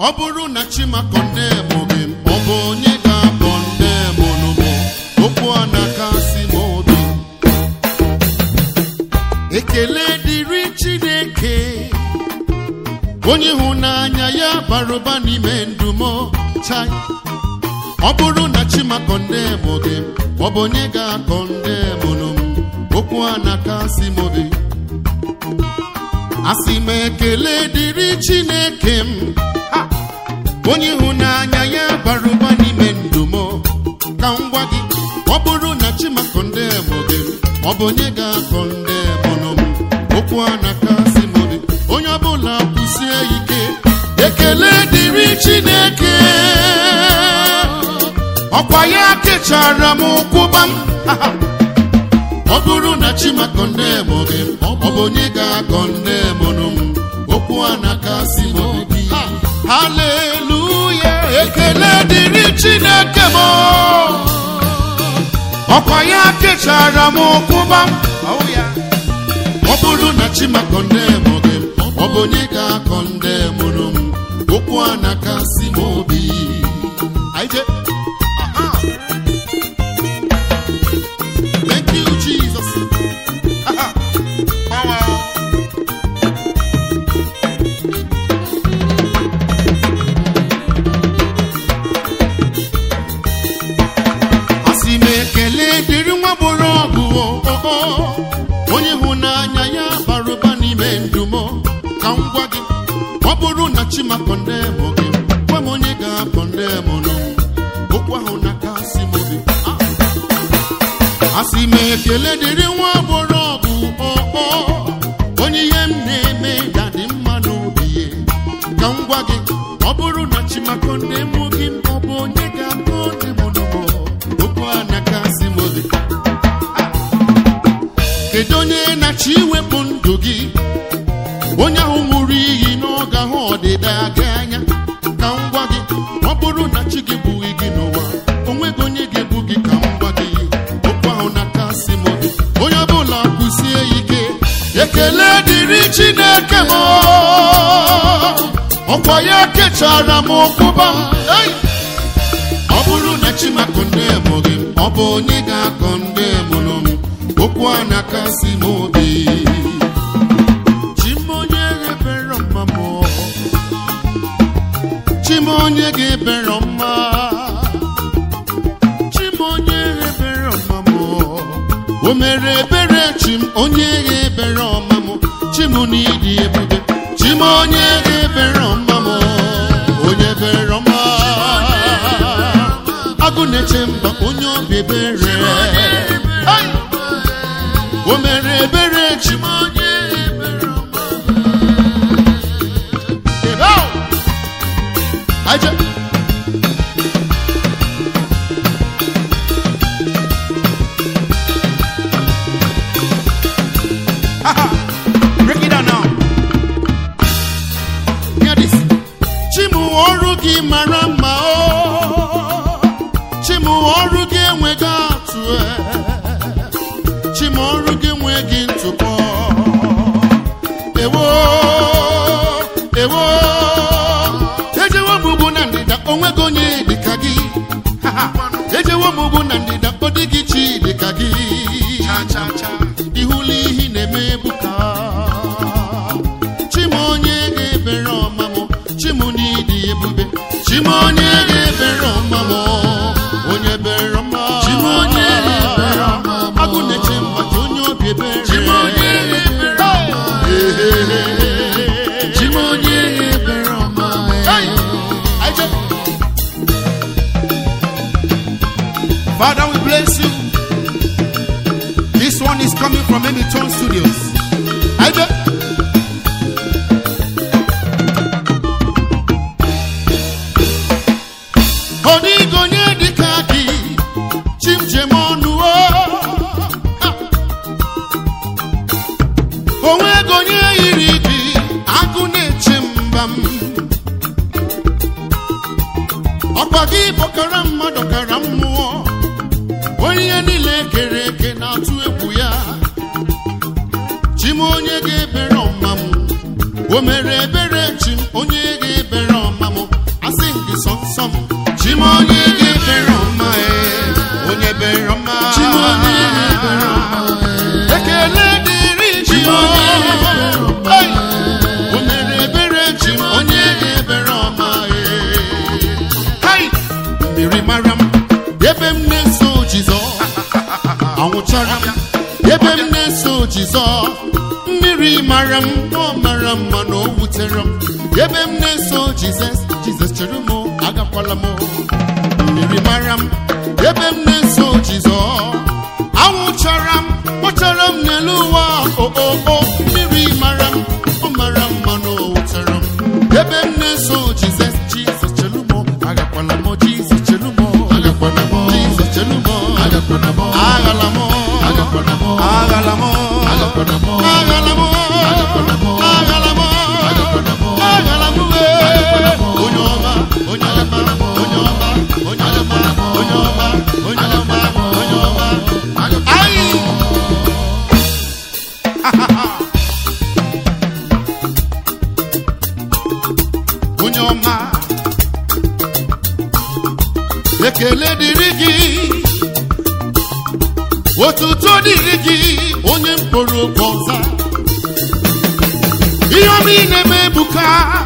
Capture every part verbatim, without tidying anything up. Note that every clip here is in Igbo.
Oburu na chima condemn him, Obonye ga condemn onumo, Okwana kasi mobi. Ekele diri Chineke, onye hunanya ya baroba ni mendumo chai. Oburu na chima condemn him, Obonye ga condemn onumo, Okwana kasi mobi. Asime ekele diri Chineke m. Onye hunanya ya baruba ni mendumo kangwa gi oburu na chima condemn oge obonye ga condemn onom okwa na kasi modi onye obula kwusie ike ekele diri Chineke okwa ya kechara m kwubam oburu na chima condemn oge obonye ga condemn onom okwa na kasi modi. Hallelujah, ekele diri Chineke mo. Okwa ya kechara m kwubam. Oh yeah. Oburu na chima condemn oge, obonye ga condemn onom. Okwa na kasi mobi. Aije. Aha. Thank you Jesus. Aha. Power. Ekele diri nwa borogu o onye hunanya ya baruba ni mendumo ka ngwa gi oburu na chima condemn oge kwa monye ga condemn no okwa huna kasi mobi. Asime ekele diri nwa borogu o onye yem na-eme dadi mmanu biye ka ngwa gi oburu na chima condemn oge obonye ga condemn no Kedonye na chiwepụ ndụ gị onye ahụ nwụrụ iyi n'oge ahụ ọdịda gị anya ka ngwa gị ọ bụrụ na chi gị bụ gị n'ụwa onweghị onye ga-ebu gị ka ngwa gị okwu ahụ na kasị m obi onye ọbụla kwụsie ike ekele dịrị Chineke m ọkwa ya kechara m okwuba ọ bụrụ na chi ma condemn gị ọ bụ onye ga-condemn m okwu a na-akasị m obi. Chimonye ga-ebere mma m Chimonye ga-ebere mma Chimonye ga-ebere mma m o mere ebere chim onye ga-ebere mma m chim n'ịdị ebube Chimonye ga-ebere mma m onye ebere mma agụ na-eche mba onye obi ebere o mere ebere Chimonye ebere ọma. Ebe aja haha break it down now. Hear this. Chimu ọrụ gị mara mma o Chimu ọrụ gị enweghị atụ Chimoru gị nwe gị ntụpọ ewo ewo ejewo mugbu na ndịda onwego onye dịka gị ejewo mugbu na ndịda odịghị chi dịka gị ihụla ihe na-eme ebuka Chimonye ga-ebere ọma m Chimu n'ịdị ebube Chimonye ga-ebere ọma m onye bere ọma Chimonye ga-ebere ọma agụ na-eche mba onye obi ebere Chimonye ga-ebere ọma Chimonye ga-ebere ọma. Father, we bless you. This one is coming from Emitone Studios. Aje. Odigonye dikaki chimjemonu o onwegonye iri di agụ na-eche mbam ọkwa gị bọkara mmadụ kara mmụọ onye niile kere eke na-atụ egwu ya Chimonye ga-ebere ọma m o mere ebere chim onye ga-ebere ọma m onye ga-ebere ọma onye ebere ọma ekele dịrị chi o mere ebere chi onye ga-ebere ọma mmiri mara m ebe m na-eso Jizọs anwụchara m ebe m na-eso Jizọs mmiri mara m ọ mara mma na o wutere m ebe m na-eso Jizọs Jizọs chere m agakwala m mmiri mara m ebe m na-eso Jizọs anwụchara m kpọchara m n'elu ụwa o mmiri mara m ọ mara mma na o wutere m ebe m na-eso Jizọs Jizọs chere m agakwala m Jizọs chere m agakwala m Jizọs chere m agakwala m agala m agala m agala m agala m agala m agala m agala m onye ọma onye ọma onye ọma onye ọma onye ọma onye ọma onye ọma ai onye ọma ekele dịrị gị otuto dịrị gị onye mkpụrụ obi ọza ihe ọma ị na-eme ebuka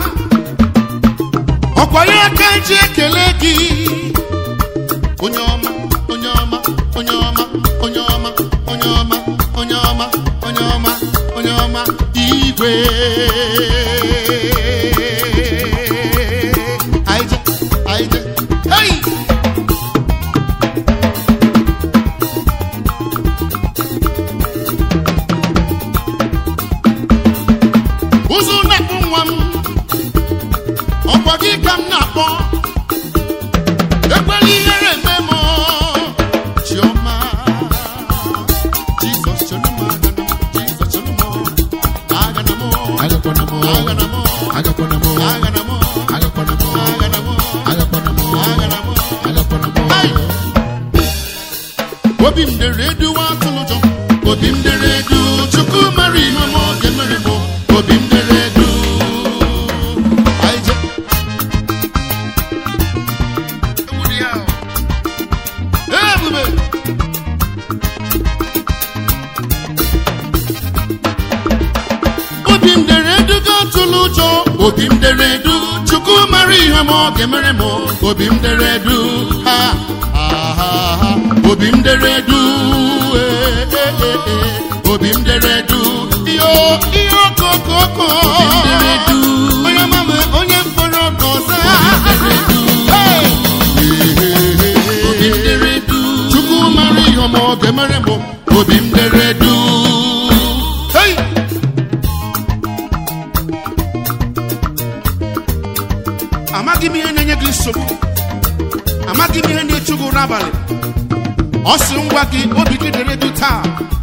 ọkwa ya ka eji ekele gị onye ọma onye ọma onye ọma onye ọma onye ọma onye ọma onye ọma onye ọma igwe aije aije hey ụzụ na-akpụ nwa m ọkwa gị ka m na-akpọ ekwela ihere eme m chiọma Jizọs chere m agana m Jizọs chere m agana m agakwana m agana m agakwana m agana m agakwana m agana m agakwana m agana m agakwana m obi m dere edu atụlụ ụjọ obi m dere edu Chukwu mara ihe m ọ ga-emere m obi m dere edu aije ebube obi m dere edu ga-atụlụ ụjọ obi m dere edu Chukwu mara ihe m ọ ga-emere m obi m dere edu ha ha ha obi m dere edu obi m dere edu iyo iyo kokoko obi m dere edu onye mama onye mkpọrọ ọka ọza obi m dere edu Chukwu mara ihe ọma ọ ga-emere m obi m dere edu hey amaghị m ihe na-enye gị nsogbu amaghị m ihe na-echu gị ụra abalị ọ sị ngwa gị obi gị dere edu taa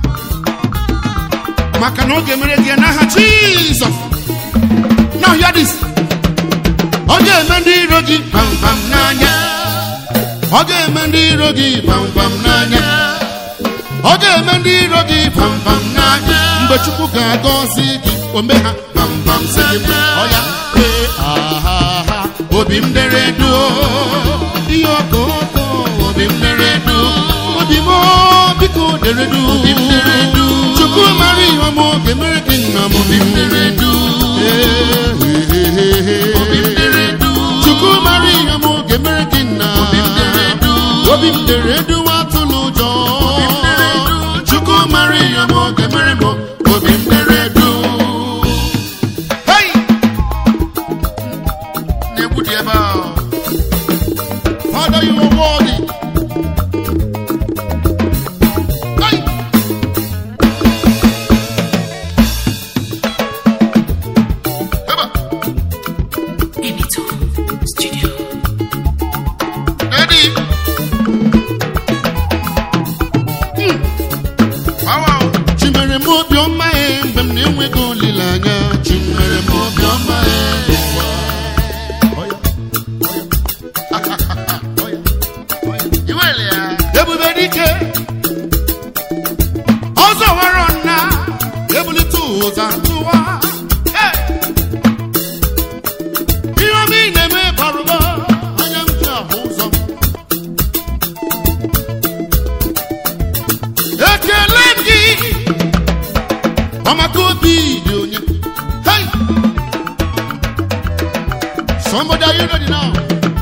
maka na ọ ga-emere gị n'aha Jizọs. Now hear this. Ọ ga-eme ndị iro gị pampam n'anya. Ọ ga-eme ndị iro gị pampam n'anya. Ọ ga-eme ndị iro gị pampam n'anya. Mgbe Chukwu ga-agọzi gị ome ha pampam sị gị ọ ya ee aha ha obi m dere edu ihe ọkụ ọkụ obi m dere edu obi m biko dere edu obi m dere edu Chukwu mara ihe ọma ọ ga-emere gị nna m obi m dere edu obi m dere edu Chukwu mara ihe ọma ọ ga-emere gị nna obi m dere edu obi m dere edu atụla ụjọ obi m dere edu Chukwu mara ihe ọma ọ ga-emere m obi m dere edu hey na-egbu dị ebe ahụ Father you are worthy Amakobi Dunya. Hey! Somebody are you ready now?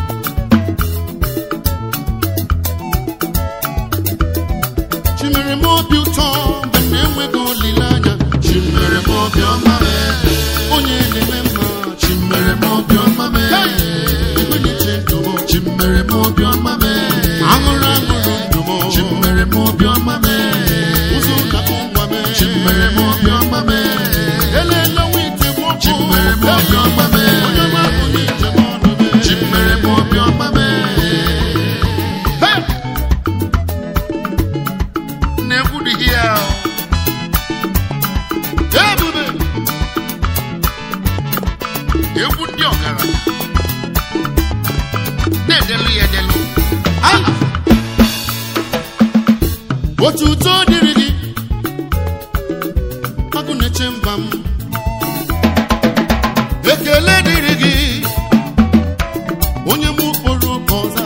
Chimere mo beauton, the name we go Lilanya. Chimere mo bioma me. Onye ne memma. Chimere mo bioma me. When you change to mo. Chimere mo bioma me. Angora angora mo. Chimere mo bioma me. Uzo na kongwa me. Chimere mo bioma me. Ele na wite mo. Chimere mo bioma me. Onyama unite mo me. Chimere mo bioma me. Hey! Never the here. Hey, baby. You would be okay. Nedelu yedelu. Ah. What you told me? Agune chembam. Ekele dirigi. Onye mu poro koza.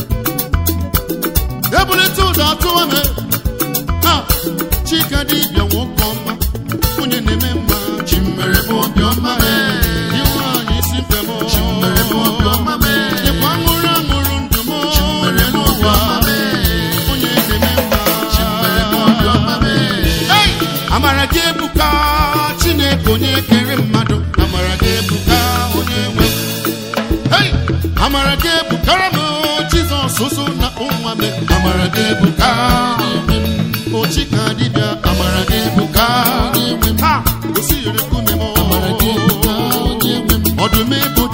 Ebule to da to ame. Ha. Chika di bia wokoma. Onye nememma. Chimere bo bioma me. Iwa ni simpemo. Chimere bo bioma me. Ye kwangura ngurundumo. Chimere bo bioma me. Onye nememma. Chimere bo bioma me. Hey! Amara gebuka. Chine konye kere mmadu. Amara gebuka. Onye nwe. Hey! Amara gebuka ramo. Jesus soso na umame. Amara gebuka. Ochika dibia. Amara gebuka. Ha! Osi yere kumemo. Amara gebuka. Odume